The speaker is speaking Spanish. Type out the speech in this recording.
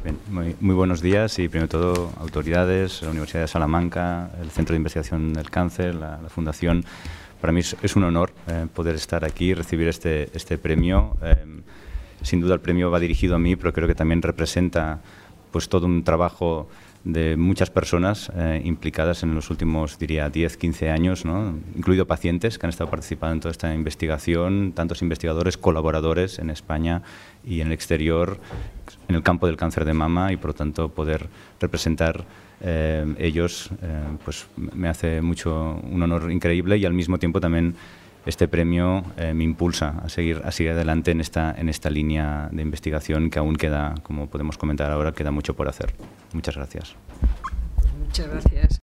Bien, muy buenos días y, primero de todo, autoridades, la Universidad de Salamanca, el Centro de Investigación del Cáncer, la Fundación. Para mí es un honor poder estar aquí y recibir este premio. Sin duda el premio va dirigido a mí, pero creo que también representa pues todo un trabajo de muchas personas implicadas en los últimos, diría, 10, 15 años, ¿no? Incluido pacientes que han estado participando en toda esta investigación, tantos investigadores, colaboradores en España y en el exterior, en el campo del cáncer de mama, y por lo tanto poder representar ellos pues me hace un honor increíble, y al mismo tiempo también este premio me impulsa a seguir adelante en esta línea de investigación que aún queda, como podemos comentar ahora, queda mucho por hacer. Muchas gracias. Muchas gracias.